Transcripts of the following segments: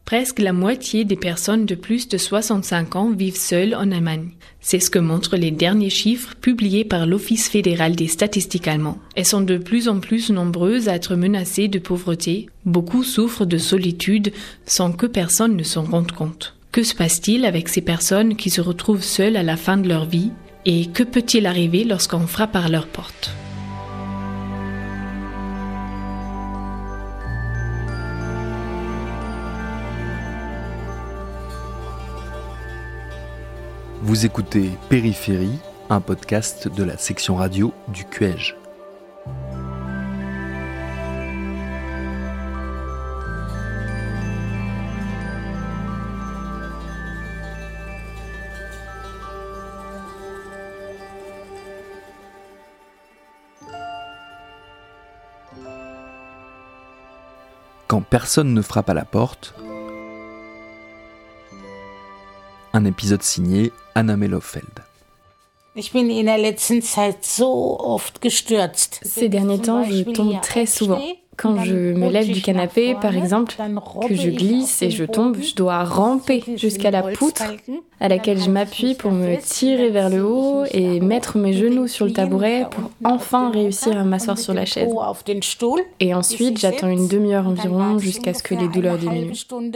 Presque la moitié des personnes de plus de 65 ans vivent seules en Allemagne. C'est ce que montrent les derniers chiffres publiés par l'Office fédéral des statistiques allemand. Elles sont de plus en plus nombreuses à être menacées de pauvreté. Beaucoup souffrent de solitude sans que personne ne s'en rende compte. Que se passe-t-il avec ces personnes qui se retrouvent seules à la fin de leur vie? Et que peut-il arriver lorsqu'on frappe à leur porte? Vous écoutez Périphérie, un podcast de la section radio du QEJ. Quand personne ne frappe à la porte, un épisode signé Anna Mellofeld. Ces derniers temps, je tombe très souvent. Quand je me lève du canapé, par exemple, que je glisse et je tombe, je dois ramper jusqu'à la poutre à laquelle je m'appuie pour me tirer vers le haut et mettre mes genoux sur le tabouret pour enfin réussir à m'asseoir sur la chaise. Et ensuite, j'attends une demi-heure environ jusqu'à ce que les douleurs diminuent.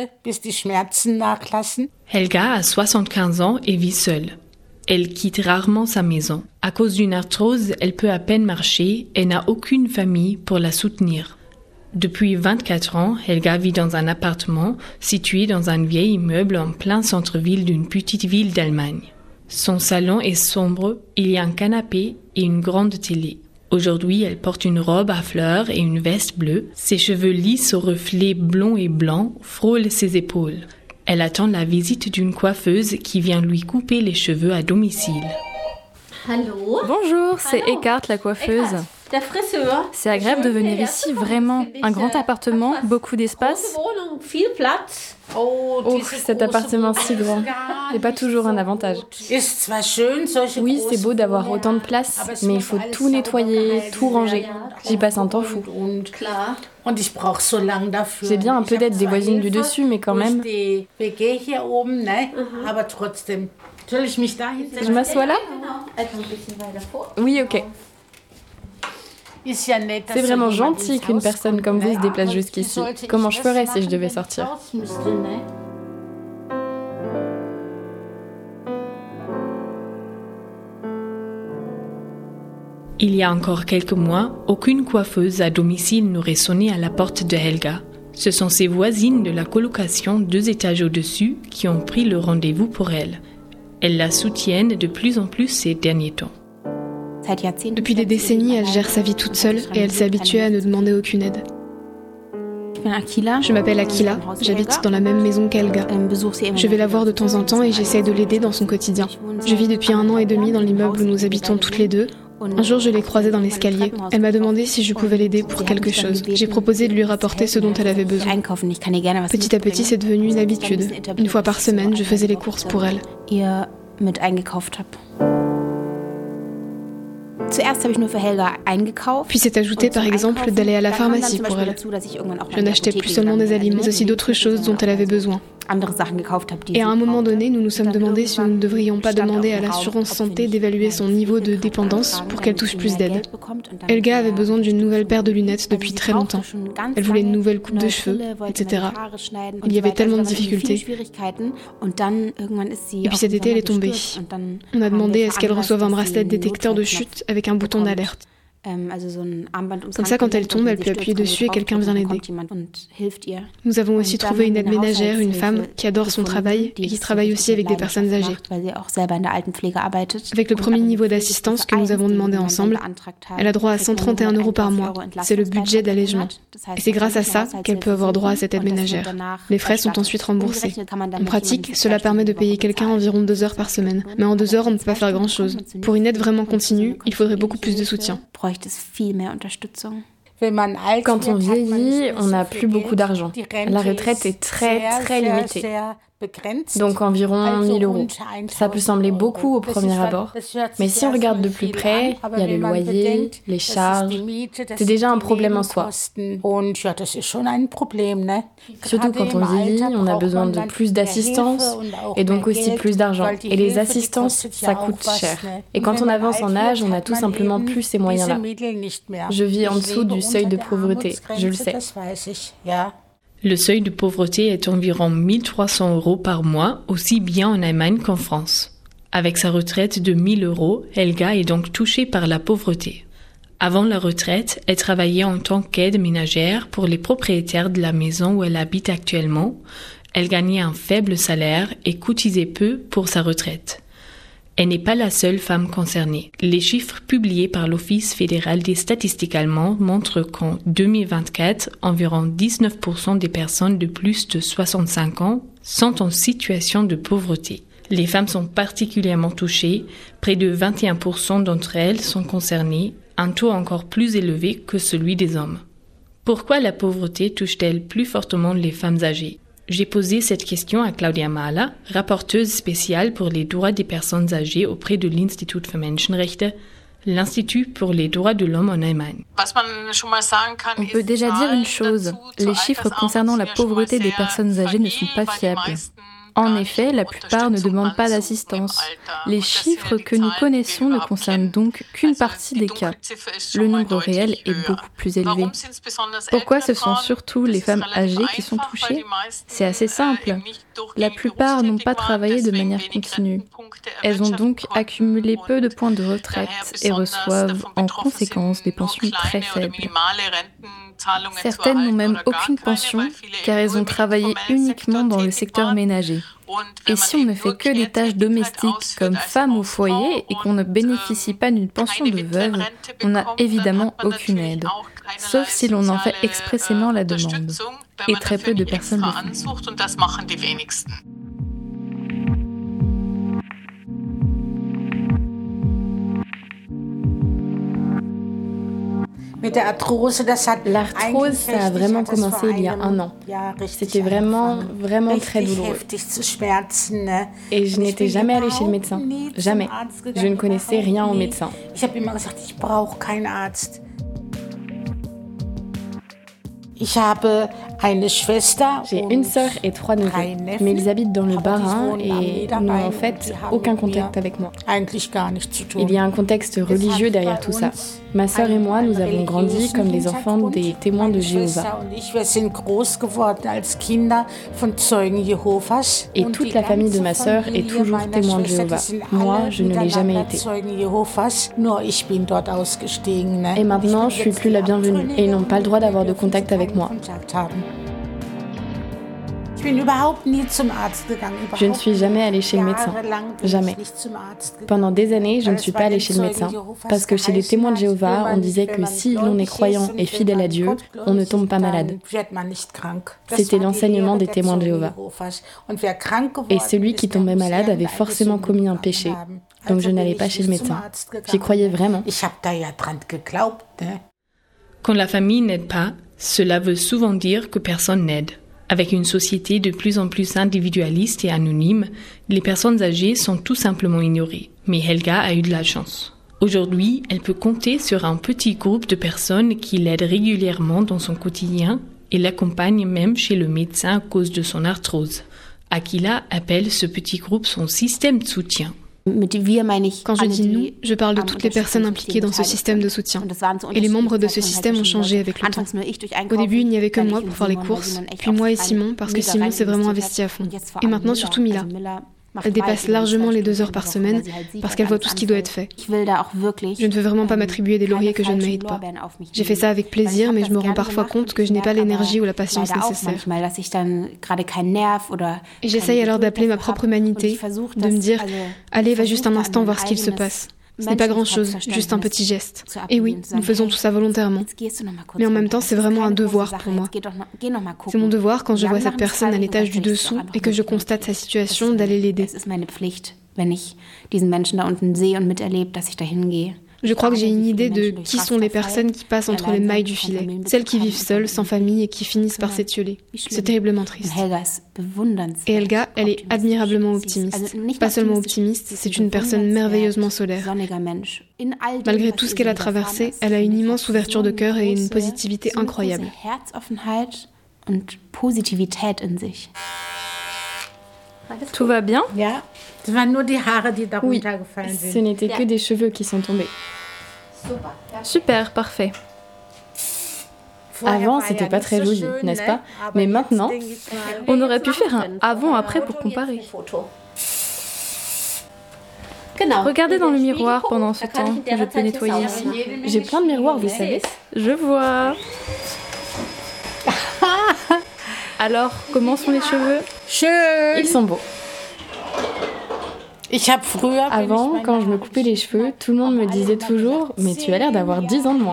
Helga a 75 ans et vit seule. Elle quitte rarement sa maison. À cause d'une arthrose, elle peut à peine marcher et n'a aucune famille pour la soutenir. Depuis 24 ans, Helga vit dans un appartement situé dans un vieil immeuble en plein centre-ville d'une petite ville d'Allemagne. Son salon est sombre, il y a un canapé et une grande télé. Aujourd'hui, elle porte une robe à fleurs et une veste bleue. Ses cheveux lisses aux reflets blonds et blancs frôlent ses épaules. Elle attend la visite d'une coiffeuse qui vient lui couper les cheveux à domicile. Hallo. Bonjour, c'est Eckhart, la coiffeuse. Der Friseur. C'est agréable de venir ici, vraiment. Un grand appartement, beaucoup d'espace. Oh, cet appartement si grand. C'est pas toujours un avantage. Oui, c'est beau d'avoir autant de place, mais il faut tout nettoyer, tout ranger. J'y passe un temps fou. J'ai bien un peu d'aide des voisines du dessus, mais quand même. Je m'assois là ? Oui, ok. C'est vraiment gentil qu'une personne comme vous se déplace jusqu'ici. Comment je ferais si je devais sortir ? Il y a encore quelques mois, aucune coiffeuse à domicile n'aurait sonné à la porte de Helga. Ce sont ses voisines de la colocation 2 étages au-dessus qui ont pris le rendez-vous pour elle. Elles la soutiennent de plus en plus ces derniers temps. Depuis des décennies, elle gère sa vie toute seule et elle s'est habituée à ne demander aucune aide. Je m'appelle Akila, j'habite dans la même maison qu'Helga. Je vais la voir de temps en temps et j'essaie de l'aider dans son quotidien. Je vis depuis 1 an et demi dans l'immeuble où nous habitons toutes les deux. Un jour, je l'ai croisée dans l'escalier. Elle m'a demandé si je pouvais l'aider pour quelque chose. J'ai proposé de lui rapporter ce dont elle avait besoin. Petit à petit, c'est devenu une habitude. 1 fois par semaine, je faisais les courses pour elle. Puis s'est ajouté par exemple d'aller à la pharmacie pour elle. Je n'achetais plus seulement des aliments, mais aussi d'autres choses dont elle avait besoin. Et à un moment donné, nous nous sommes demandé si nous ne devrions pas demander à l'assurance santé d'évaluer son niveau de dépendance pour qu'elle touche plus d'aide. Helga avait besoin d'une nouvelle paire de lunettes depuis très longtemps. Elle voulait une nouvelle coupe de cheveux, etc. Il y avait tellement de difficultés. Et puis cet été, elle est tombée. On a demandé à ce qu'elle reçoive un bracelet détecteur de chute avec un bouton d'alerte. Comme ça, quand elle tombe, elle peut appuyer dessus et quelqu'un vient l'aider. Nous avons aussi trouvé une aide ménagère, une femme qui adore son travail et qui travaille aussi avec des personnes âgées. Avec le premier niveau d'assistance que nous avons demandé ensemble, elle a droit à 131 € par mois. C'est le budget d'allègement. Et c'est grâce à ça qu'elle peut avoir droit à cette aide ménagère. Les frais sont ensuite remboursés. En pratique, cela permet de payer quelqu'un environ 2 heures par semaine. Mais en 2 heures, on ne peut pas faire grand-chose. Pour une aide vraiment continue, il faudrait beaucoup plus de soutien. Quand on vieillit, on n'a plus beaucoup d'argent. La retraite est très, très limitée. donc environ 1 000 €. Ça peut sembler beaucoup au premier abord, mais si on regarde de plus près, il y a le loyer, les charges, c'est déjà un problème en soi. Surtout quand on vieillit, on a besoin de plus d'assistance et donc aussi plus d'argent. Et les assistances, ça coûte cher. Et quand on avance en âge, on n'a tout simplement plus ces moyens-là. Je vis en dessous du seuil de pauvreté, je le sais. Le seuil de pauvreté est environ 1 300 € par mois, aussi bien en Allemagne qu'en France. Avec sa retraite de 1 000 €, Helga est donc touchée par la pauvreté. Avant la retraite, elle travaillait en tant qu'aide ménagère pour les propriétaires de la maison où elle habite actuellement. Elle gagnait un faible salaire et cotisait peu pour sa retraite. Elle n'est pas la seule femme concernée. Les chiffres publiés par l'Office fédéral des statistiques allemands montrent qu'en 2024, environ 19% des personnes de plus de 65 ans sont en situation de pauvreté. Les femmes sont particulièrement touchées, près de 21% d'entre elles sont concernées, un taux encore plus élevé que celui des hommes. Pourquoi la pauvreté touche-t-elle plus fortement les femmes âgées ? J'ai posé cette question à Claudia Mahler, rapporteuse spéciale pour les droits des personnes âgées auprès de l'Institut für Menschenrechte, l'Institut pour les droits de l'homme en Allemagne. On peut déjà dire une chose, les chiffres concernant la pauvreté des personnes âgées ne sont pas fiables. En effet, la plupart ne demandent pas d'assistance. Les chiffres que nous connaissons ne concernent donc qu'une partie des cas. Le nombre réel est beaucoup plus élevé. Pourquoi ce sont surtout les femmes âgées qui sont touchées ? C'est assez simple. La plupart n'ont pas travaillé de manière continue. Elles ont donc accumulé peu de points de retraite et reçoivent en conséquence des pensions très faibles. Certaines n'ont même aucune pension car elles ont travaillé uniquement dans le secteur ménager. Et si on ne fait que des tâches domestiques comme femme au foyer et qu'on ne bénéficie pas d'une pension de veuve, on n'a évidemment aucune aide, sauf si l'on en fait expressément la demande. Et très peu de personnes le font. L'arthrose, ça a vraiment commencé il y a 1 an. C'était vraiment très douloureux. Et je n'étais jamais allée chez le médecin. Jamais. Je ne connaissais rien au médecin. J'ai une sœur et 3 neveux, mais ils habitent dans le Bas-Rhin et n'ont en fait aucun contact avec moi. Il y a un contexte religieux derrière tout ça. Ma sœur et moi, nous avons grandi comme des enfants des témoins de Jéhovah. Et toute la famille de ma sœur est toujours témoin de Jéhovah. Moi, je ne l'ai jamais été. Et maintenant, je suis plus la bienvenue et ils n'ont pas le droit d'avoir de contact avec moi. Je ne suis jamais allée chez le médecin. Jamais. Pendant des années, je ne suis pas allée chez le médecin. Parce que chez les témoins de Jéhovah, on disait que si l'on est croyant et fidèle à Dieu, on ne tombe pas malade. C'était l'enseignement des témoins de Jéhovah. Et celui qui tombait malade avait forcément commis un péché. Donc je n'allais pas chez le médecin. J'y croyais vraiment. Quand la famille n'aide pas, cela veut souvent dire que personne n'aide. Avec une société de plus en plus individualiste et anonyme, les personnes âgées sont tout simplement ignorées. Mais Helga a eu de la chance. Aujourd'hui, elle peut compter sur un petit groupe de personnes qui l'aident régulièrement dans son quotidien et l'accompagnent même chez le médecin à cause de son arthrose. Akila appelle ce petit groupe son système de soutien. Quand je dis nous, je parle de toutes les personnes impliquées dans ce système de soutien. Et les membres de ce système ont changé avec le temps. Au début, il n'y avait que moi pour faire les courses, puis moi et Simon, parce que Simon s'est vraiment investi à fond. Et maintenant, surtout Mila. Elle dépasse largement les 2 heures par semaine parce qu'elle voit tout ce qui doit être fait. Je ne veux vraiment pas m'attribuer des lauriers que je ne mérite pas. J'ai fait ça avec plaisir, mais je me rends parfois compte que je n'ai pas l'énergie ou la patience nécessaire. Et j'essaye alors d'appeler ma propre humanité, de me dire « Allez, va juste un instant voir ce qu'il se passe ». Ce n'est pas grand-chose, juste un petit geste. Et oui, nous faisons tout ça volontairement. Mais en même temps, c'est vraiment un devoir pour moi. C'est mon devoir quand je vois cette personne à l'étage du dessous et que je constate sa situation d'aller l'aider. Je crois que j'ai une idée de qui sont les personnes qui passent entre les mailles du filet, celles qui vivent seules, sans famille et qui finissent par s'étioler. C'est terriblement triste. Et Helga, elle est admirablement optimiste. Pas seulement optimiste, c'est une personne merveilleusement solaire. Malgré tout ce qu'elle a traversé, elle a une immense ouverture de cœur et une positivité incroyable. Tout va bien ? Oui, ce n'étaient que des cheveux qui sont tombés. Super, parfait. Avant, c'était pas très joli, n'est-ce pas ? Mais maintenant, on aurait pu faire un avant-après pour comparer. Regardez dans le miroir pendant ce temps, je peux nettoyer ici. J'ai plein de miroirs, vous savez. Je vois. Alors, comment sont les cheveux ? Ils sont beaux. Avant, quand je me coupais les cheveux, tout le monde me disait toujours « Mais tu as l'air d'avoir 10 ans de moins ».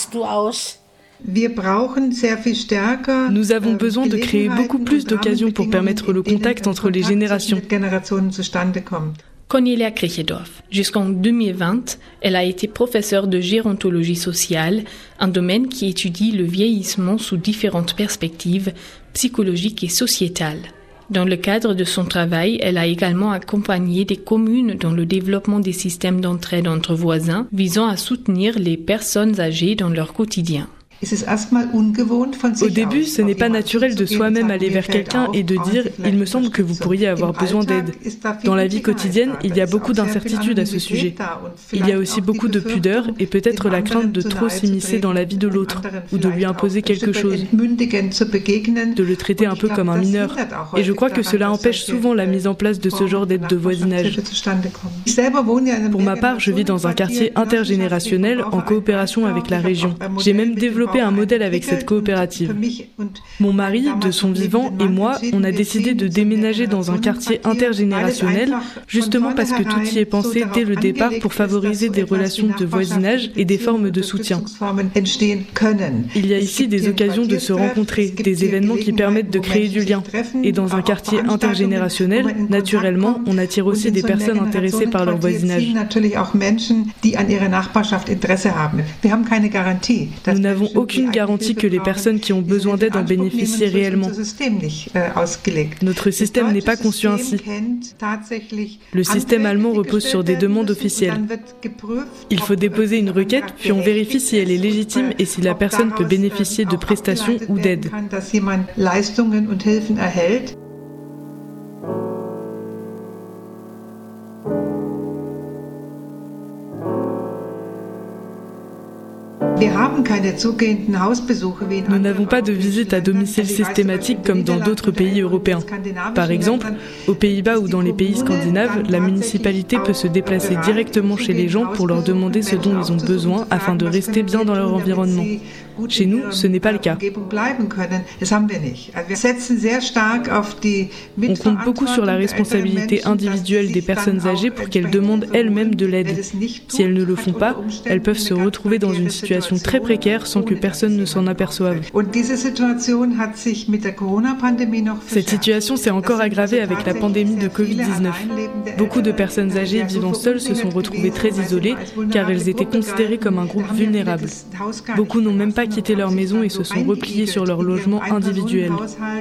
Nous avons besoin de créer beaucoup plus d'occasions pour permettre le contact entre les générations. Cornelia Kriechendorf. Jusqu'en 2020, elle a été professeure de gérontologie sociale, un domaine qui étudie le vieillissement sous différentes perspectives psychologiques et sociétales. Dans le cadre de son travail, elle a également accompagné des communes dans le développement des systèmes d'entraide entre voisins visant à soutenir les personnes âgées dans leur quotidien. Au début, ce n'est pas naturel de soi-même aller vers quelqu'un et de dire « il me semble que vous pourriez avoir besoin d'aide ». Dans la vie quotidienne, il y a beaucoup d'incertitudes à ce sujet. Il y a aussi beaucoup de pudeur et peut-être la crainte de trop s'immiscer dans la vie de l'autre ou de lui imposer quelque chose, de le traiter un peu comme un mineur. Et je crois que cela empêche souvent la mise en place de ce genre d'aide de voisinage. Pour ma part, je vis dans un quartier intergénérationnel en coopération avec la région. J'ai même développé un modèle avec cette coopérative. Mon mari, de son vivant, et moi, on a décidé de déménager dans un quartier intergénérationnel, justement parce que tout y est pensé dès le départ pour favoriser des relations de voisinage et des formes de soutien. Il y a ici des occasions de se rencontrer, des événements qui permettent de créer du lien. Et dans un quartier intergénérationnel, naturellement, on attire aussi des personnes intéressées par leur voisinage. Nous n'avons aucune garantie que les personnes qui ont besoin d'aide en bénéficient réellement. Notre système n'est pas conçu ainsi. Le système allemand repose sur des demandes officielles. Il faut déposer une requête, puis on vérifie si elle est légitime et si la personne peut bénéficier de prestations ou d'aides. Nous n'avons pas de visite à domicile systématique comme dans d'autres pays européens. Par exemple, aux Pays-Bas ou dans les pays scandinaves, la municipalité peut se déplacer directement chez les gens pour leur demander ce dont ils ont besoin afin de rester bien dans leur environnement. Chez nous, ce n'est pas le cas. On compte beaucoup sur la responsabilité individuelle des personnes âgées pour qu'elles demandent elles-mêmes de l'aide. Si elles ne le font pas, elles peuvent se retrouver dans une situation très précaire sans que personne ne s'en aperçoive. Cette situation s'est encore aggravée avec la pandémie de Covid-19. Beaucoup de personnes âgées vivant seules se sont retrouvées très isolées car elles étaient considérées comme un groupe vulnérable. Beaucoup n'ont même pas quitté leur maison et se sont repliés sur leur logement individuel.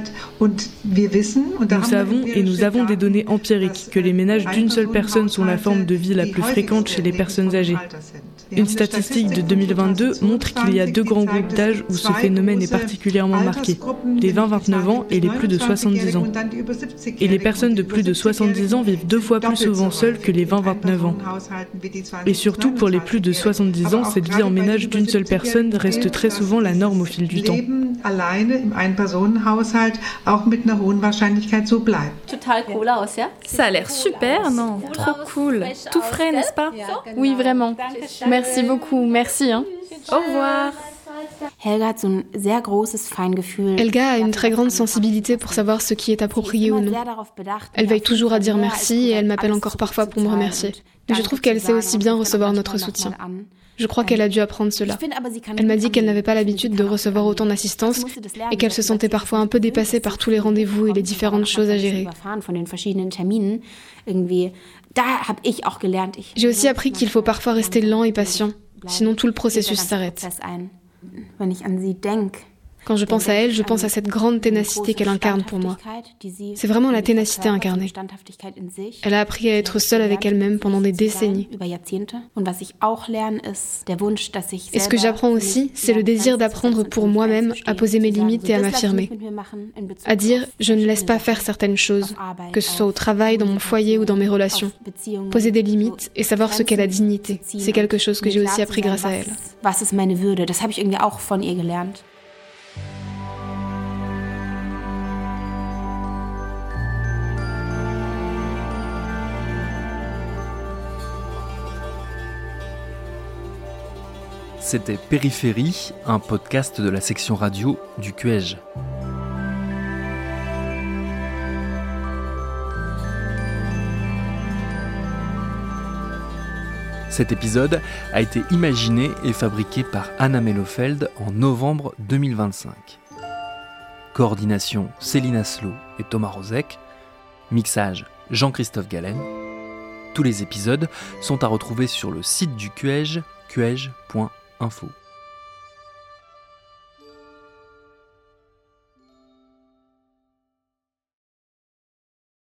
Nous savons et nous avons des données empiriques que les ménages d'une seule personne sont la forme de vie la plus fréquente chez les personnes âgées. Une statistique de 2022 montre qu'il y a 2 grands groupes d'âge où ce phénomène est particulièrement marqué, les 20-29 ans et les plus de 70 ans. Et les personnes de plus de 70 ans vivent 2 fois plus souvent seules que les 20-29 ans. Et surtout pour les plus de 70 ans, cette vie en ménage d'une seule personne reste très souvent la norme au fil du temps. Ça a l'air super, non ? Trop cool. Tout frais, n'est-ce pas ? Oui, vraiment. Merci beaucoup, merci. Au revoir. Helga a une très grande sensibilité pour savoir ce qui est approprié ou non. Elle veille toujours à dire merci et elle m'appelle encore parfois pour me remercier. Mais je trouve qu'elle sait aussi bien recevoir notre soutien. Je crois qu'elle a dû apprendre cela. Elle m'a dit qu'elle n'avait pas l'habitude de recevoir autant d'assistance et qu'elle se sentait parfois un peu dépassée par tous les rendez-vous et les différentes choses à gérer. J'ai aussi appris qu'il faut parfois rester lent et patient, sinon tout le processus s'arrête. Quand je pense à elle, je pense à cette grande ténacité qu'elle incarne pour moi. C'est vraiment la ténacité incarnée. Elle a appris à être seule avec elle-même pendant des décennies. Et ce que j'apprends aussi, c'est le désir d'apprendre pour moi-même à poser mes limites et à m'affirmer. À dire, je ne laisse pas faire certaines choses, que ce soit au travail, dans mon foyer ou dans mes relations. Poser des limites et savoir ce qu'est la dignité, c'est quelque chose que j'ai aussi appris grâce à elle. C'était Périphérie, un podcast de la section radio du QEJ. Cet épisode a été imaginé et fabriqué par Anna Mellofeld en novembre 2025. Coordination Céline Asselot et Thomas Rozek. Mixage Jean-Christophe Galen. Tous les épisodes sont à retrouver sur le site du QEJ, qej.info.